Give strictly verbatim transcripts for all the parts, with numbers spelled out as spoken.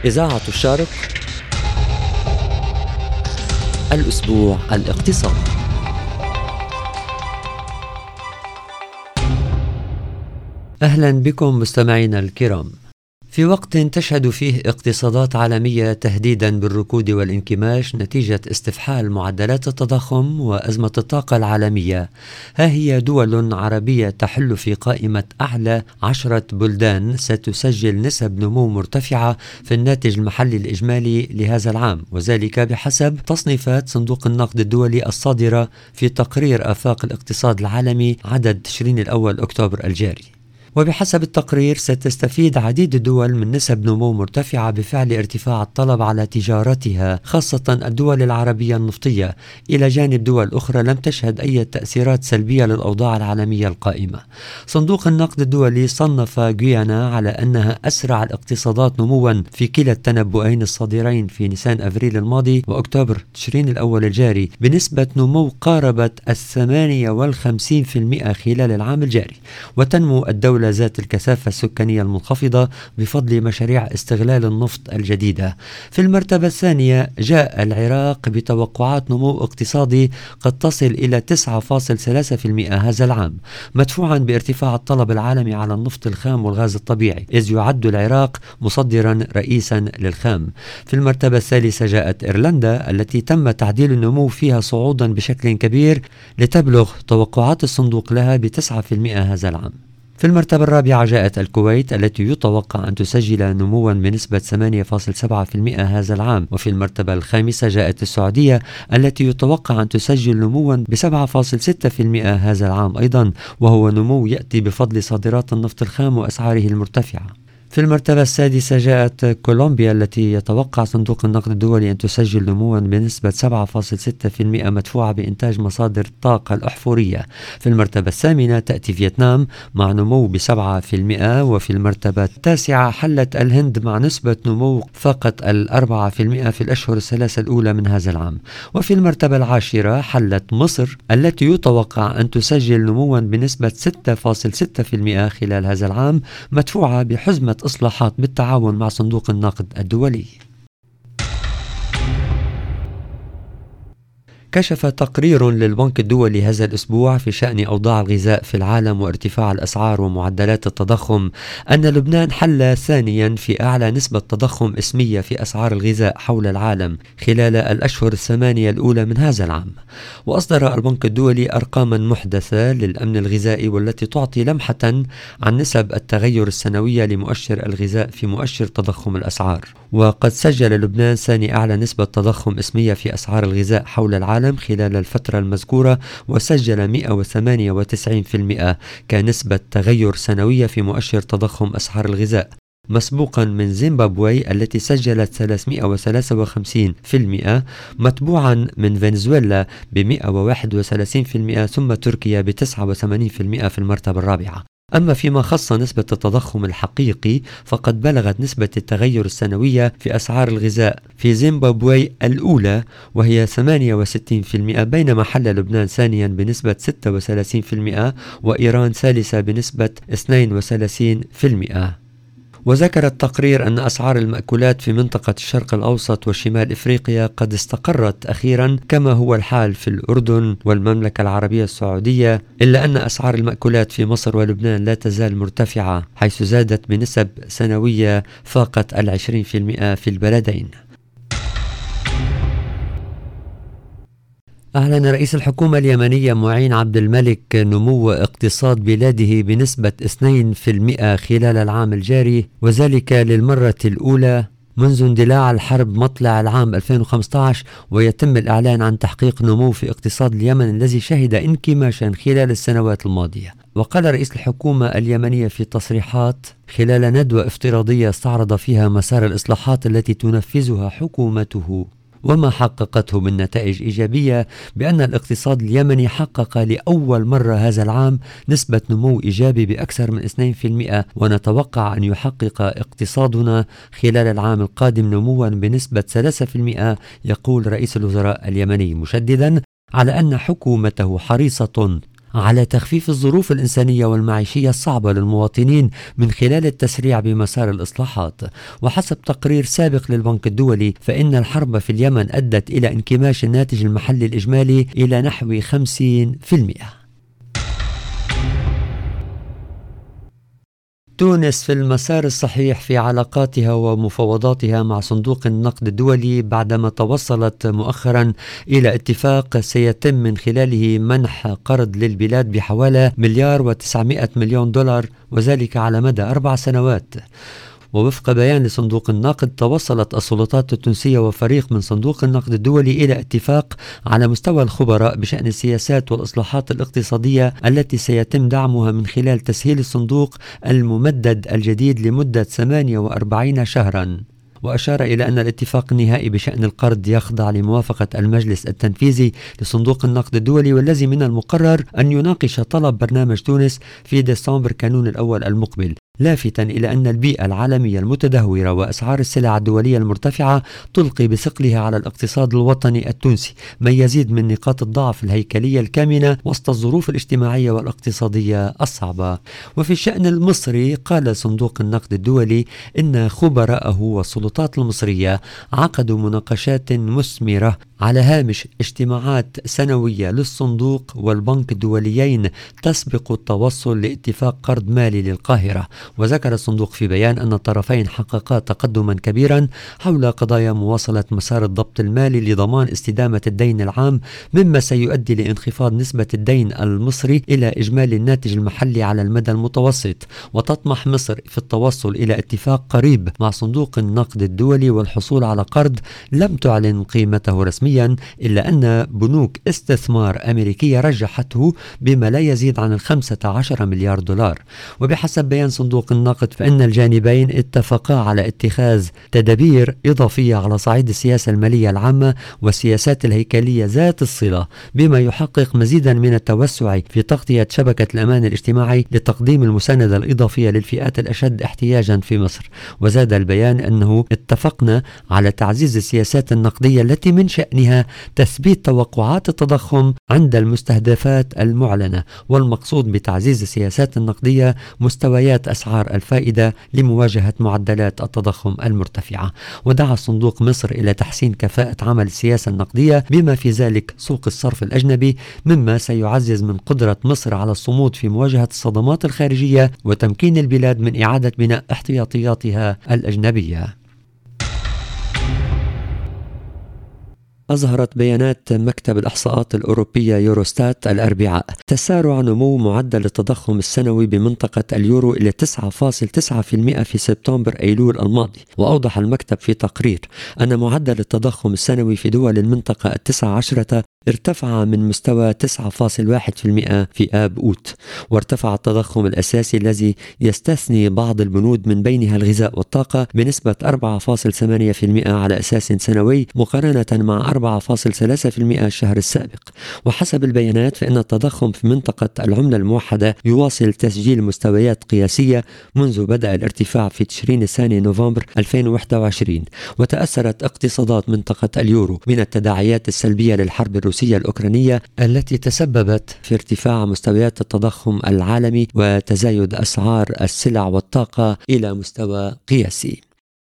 إذاعة الشرق، الأسبوع الاقتصادي. أهلا بكم مستمعينا الكرام. في وقت تشهد فيه اقتصادات عالمية تهديدا بالركود والانكماش نتيجة استفحال معدلات التضخم وأزمة الطاقة العالمية، ها هي دول عربية تحل في قائمة أعلى عشرة بلدان ستسجل نسب نمو مرتفعة في الناتج المحلي الإجمالي لهذا العام، وذلك بحسب تصنيفات صندوق النقد الدولي الصادرة في تقرير آفاق الاقتصاد العالمي عدد تشرين الأول أكتوبر الجاري. وبحسب التقرير ستستفيد عديد الدول من نسب نمو مرتفعة بفعل ارتفاع الطلب على تجارتها، خاصة الدول العربية النفطية، إلى جانب دول أخرى لم تشهد أي تأثيرات سلبية للأوضاع العالمية القائمة. صندوق النقد الدولي صنف غيانا على أنها أسرع الاقتصادات نموا في كلا التنبؤين الصادرين في نيسان أفريل الماضي وأكتوبر تشرين الأول الجاري بنسبة نمو قاربت الثمانية والخمسين بالمئة خلال العام الجاري. وتنمو الدولة ذات الكثافة السكانية المنخفضة بفضل مشاريع استغلال النفط الجديدة. في المرتبة الثانية جاء العراق بتوقعات نمو اقتصادي قد تصل إلى تسعة فاصلة ثلاثة بالمئة هذا العام، مدفوعا بارتفاع الطلب العالمي على النفط الخام والغاز الطبيعي، إذ يعد العراق مصدرا رئيسا للخام. في المرتبة الثالثة جاءت إيرلندا التي تم تعديل النمو فيها صعودا بشكل كبير لتبلغ توقعات الصندوق لها بتسعة بالمئة هذا العام. في المرتبة الرابعة جاءت الكويت التي يتوقع أن تسجل نموا بنسبة ثمانية فاصلة سبعة بالمئة هذا العام. وفي المرتبة الخامسة جاءت السعودية التي يتوقع أن تسجل نموا ب سبعة فاصلة ستة بالمئة هذا العام أيضا، وهو نمو يأتي بفضل صادرات النفط الخام وأسعاره المرتفعة. في المرتبة السادسة جاءت كولومبيا التي يتوقع صندوق النقد الدولي أن تسجل نموا بنسبة سبعة فاصلة ستة بالمئة مدفوعة بإنتاج مصادر الطاقة الأحفورية. في المرتبة الثامنة تأتي فيتنام مع نمو بسبعة بالمئة. وفي المرتبة التاسعة حلت الهند مع نسبة نمو فقط الأربعة بالمئة في الأشهر الثلاثة الأولى من هذا العام. وفي المرتبة العاشرة حلت مصر التي يتوقع أن تسجل نموا بنسبة ستة فاصلة ستة بالمئة خلال هذا العام، مدفوعة بحزمة إصلاحات بالتعاون مع صندوق النقد الدولي. كشف تقرير للبنك الدولي هذا الأسبوع في شأن أوضاع الغذاء في العالم وارتفاع الأسعار ومعدلات التضخم أن لبنان حل ثانيا في أعلى نسبة تضخم اسمية في أسعار الغذاء حول العالم خلال الأشهر الثمانية الأولى من هذا العام. وأصدر البنك الدولي أرقاما محدثة للأمن الغذائي والتي تعطي لمحة عن نسب التغير السنوية لمؤشر الغذاء في مؤشر تضخم الأسعار. وقد سجل لبنان ثاني أعلى نسبة تضخم اسمية في أسعار الغذاء حول العالم خلال الفترة المذكورة، وسجل مئة وثمانية وتسعين بالمئة كنسبة تغير سنوية في مؤشر تضخم أسعار الغذاء، مسبوقا من زيمبابوي التي سجلت ثلاثمئة وثلاثة وخمسين بالمئة، متبوعا من فنزويلا ب مئة وواحد وثلاثين بالمئة، ثم تركيا ب تسعة وثمانين بالمئة في المرتبة الرابعة. أما فيما خص نسبة التضخم الحقيقي فقد بلغت نسبة التغير السنوية في أسعار الغذاء في زيمبابوي الأولى وهي ثمانية وستين بالمئة، بينما حل لبنان ثانيا بنسبة ستة وثلاثين بالمئة وإيران ثالثة بنسبة اثنين وثلاثين بالمئة. وذكر التقرير أن أسعار المأكولات في منطقة الشرق الأوسط وشمال إفريقيا قد استقرت أخيرا كما هو الحال في الأردن والمملكة العربية السعودية، إلا أن أسعار المأكولات في مصر ولبنان لا تزال مرتفعة، حيث زادت بنسب سنوية فاقت العشرين بالمئة في البلدين. أعلن رئيس الحكومة اليمنية معين عبد الملك نمو اقتصاد بلاده بنسبة اثنين بالمئة خلال العام الجاري، وذلك للمرة الأولى منذ اندلاع الحرب مطلع العام ألفين وخمسة عشر، ويتم الإعلان عن تحقيق نمو في اقتصاد اليمن الذي شهد انكماشا خلال السنوات الماضية. وقال رئيس الحكومة اليمنية في تصريحات خلال ندوة افتراضية استعرض فيها مسار الإصلاحات التي تنفذها حكومته وما حققته من نتائج إيجابية، بأن الاقتصاد اليمني حقق لأول مرة هذا العام نسبة نمو إيجابي بأكثر من اثنين بالمئة، ونتوقع أن يحقق اقتصادنا خلال العام القادم نموا بنسبة ثلاثة بالمئة، يقول رئيس الوزراء اليمني، مشددا على أن حكومته حريصة على تخفيف الظروف الإنسانية والمعيشية الصعبة للمواطنين من خلال التسريع بمسار الإصلاحات. وحسب تقرير سابق للبنك الدولي فإن الحرب في اليمن أدت إلى انكماش الناتج المحلي الإجمالي إلى نحو خمسين بالمئة. تونس في المسار الصحيح في علاقاتها ومفاوضاتها مع صندوق النقد الدولي بعدما توصلت مؤخرا إلى اتفاق سيتم من خلاله منح قرض للبلاد بحوالي مليار وتسعمائة مليون دولار، وذلك على مدى أربع سنوات. ووفق بيان لصندوق النقد توصلت السلطات التونسية وفريق من صندوق النقد الدولي إلى اتفاق على مستوى الخبراء بشأن السياسات والإصلاحات الاقتصادية التي سيتم دعمها من خلال تسهيل الصندوق الممدد الجديد لمدة ثمانية وأربعين شهرا. وأشار إلى أن الاتفاق النهائي بشأن القرض يخضع لموافقة المجلس التنفيذي لصندوق النقد الدولي، والذي من المقرر أن يناقش طلب برنامج تونس في ديسمبر كانون الأول المقبل، لافتا إلى أن البيئة العالمية المتدهورة وأسعار السلع الدولية المرتفعة تلقي بثقلها على الاقتصاد الوطني التونسي، ما يزيد من نقاط الضعف الهيكلية الكامنة وسط الظروف الاجتماعية والاقتصادية الصعبة. وفي الشأن المصري قال صندوق النقد الدولي إن خبراءه والسلطات المصرية عقدوا مناقشات مثمرة على هامش اجتماعات سنوية للصندوق والبنك الدوليين تسبق التوصل لاتفاق قرض مالي للقاهرة. وذكر الصندوق في بيان أن الطرفين حققا تقدما كبيرا حول قضايا مواصلة مسار الضبط المالي لضمان استدامة الدين العام، مما سيؤدي لانخفاض نسبة الدين المصري إلى إجمالي الناتج المحلي على المدى المتوسط. وتطمح مصر في التوصل إلى اتفاق قريب مع صندوق النقد الدولي والحصول على قرض لم تعلن قيمته رسميا، إلا أن بنوك استثمار أمريكية رجحته بما لا يزيد عن الخمسة عشر مليار دولار. وبحسب بيان صندوق النقد فإن الجانبين اتفقا على اتخاذ تدابير إضافية على صعيد السياسة المالية العامة والسياسات الهيكلية ذات الصلة، بما يحقق مزيدا من التوسع في تغطية شبكة الأمان الاجتماعي لتقديم المساندة الإضافية للفئات الأشد احتياجا في مصر. وزاد البيان أنه اتفقنا على تعزيز السياسات النقدية التي من شأنها تثبيت توقعات التضخم عند المستهدفات المعلنة، والمقصود بتعزيز السياسات النقدية مستويات أسعار الفائدة لمواجهة معدلات التضخم المرتفعة. ودعا الصندوق مصر إلى تحسين كفاءة عمل السياسة النقدية بما في ذلك سوق الصرف الأجنبي، مما سيعزز من قدرة مصر على الصمود في مواجهة الصدمات الخارجية وتمكين البلاد من إعادة بناء احتياطياتها الأجنبية. أظهرت بيانات مكتب الإحصاءات الأوروبية يوروستات الأربعاء تسارع نمو معدل التضخم السنوي بمنطقة اليورو إلى تسعة فاصلة تسعة بالمئة في سبتمبر أيلول الماضي. وأوضح المكتب في تقرير أن معدل التضخم السنوي في دول المنطقة التسعة عشرة ارتفع من مستوى تسعة فاصلة واحد بالمئة في آب أوت. وارتفع التضخم الأساسي الذي يستثني بعض البنود من بينها الغذاء والطاقة بنسبة أربعة فاصلة ثمانية بالمئة على أساس سنوي مقارنة مع أربعة فاصلة ثلاثة بالمئة الشهر السابق. وحسب البيانات فإن التضخم في منطقة العملة الموحدة يواصل تسجيل مستويات قياسية منذ بدأ الارتفاع في تشرين الثاني نوفمبر ألفين وواحد وعشرين. وتأثرت اقتصادات منطقة اليورو من التداعيات السلبية للحرب الروسية الأوكرانية التي تسببت في ارتفاع مستويات التضخم العالمي وتزايد أسعار السلع والطاقة إلى مستوى قياسي.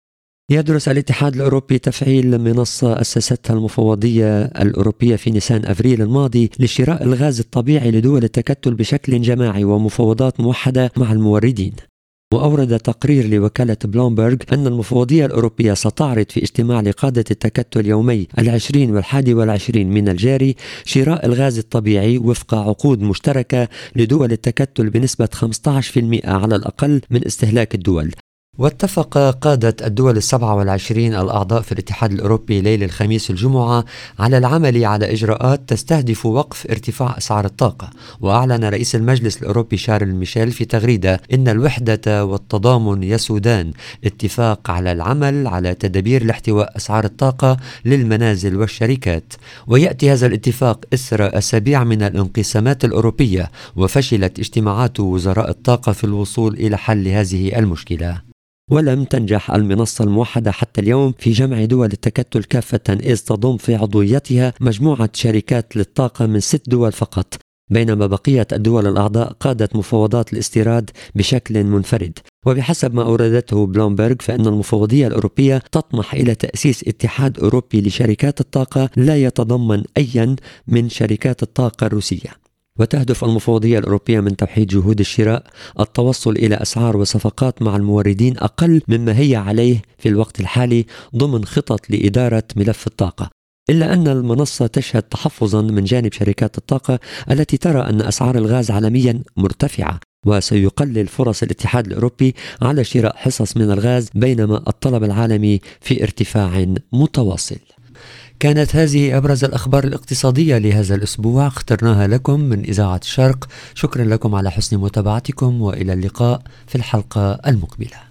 يدرس الاتحاد الأوروبي تفعيل منصة أسستها المفوضية الأوروبية في نيسان أفريل الماضي لشراء الغاز الطبيعي لدول التكتل بشكل جماعي ومفاوضات موحدة مع الموردين. وأورد تقرير لوكالة بلومبرغ أن المفوضية الأوروبية ستعرض في اجتماع لقادة التكتل يومي العشرين والحادي والعشرين من الجاري شراء الغاز الطبيعي وفق عقود مشتركة لدول التكتل بنسبة خمسة عشر بالمئة على الأقل من استهلاك الدول. واتفق قادة الدول السبعة والعشرين الأعضاء في الاتحاد الأوروبي ليلة الخميس الجمعة على العمل على إجراءات تستهدف وقف ارتفاع أسعار الطاقة. وأعلن رئيس المجلس الأوروبي شارل ميشيل في تغريدة إن الوحدة والتضامن يسودان اتفاق على العمل على تدابير لاحتواء أسعار الطاقة للمنازل والشركات. ويأتي هذا الاتفاق إثر أسابيع من الانقسامات الأوروبية، وفشلت اجتماعات وزراء الطاقة في الوصول إلى حل هذه المشكلة. ولم تنجح المنصة الموحدة حتى اليوم في جمع دول التكتل كافة، إذ تضم في عضويتها مجموعة شركات للطاقة من ست دول فقط. بينما بقية الدول الأعضاء قادت مفاوضات الاستيراد بشكل منفرد. وبحسب ما أوردته بلومبرغ فإن المفوضية الأوروبية تطمح إلى تأسيس اتحاد أوروبي لشركات الطاقة لا يتضمن أيا من شركات الطاقة الروسية. وتهدف المفوضية الأوروبية من توحيد جهود الشراء التوصل إلى أسعار وصفقات مع الموردين أقل مما هي عليه في الوقت الحالي ضمن خطط لإدارة ملف الطاقة. إلا أن المنصة تشهد تحفظا من جانب شركات الطاقة التي ترى أن أسعار الغاز عالميا مرتفعة، وسيقلل فرص الاتحاد الأوروبي على شراء حصص من الغاز بينما الطلب العالمي في ارتفاع متواصل. كانت هذه أبرز الأخبار الاقتصادية لهذا الأسبوع، اخترناها لكم من إذاعة الشرق. شكرا لكم على حسن متابعتكم، وإلى اللقاء في الحلقة المقبلة.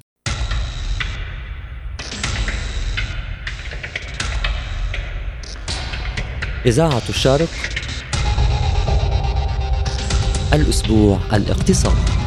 إذاعة الشرق، الأسبوع الاقتصادي.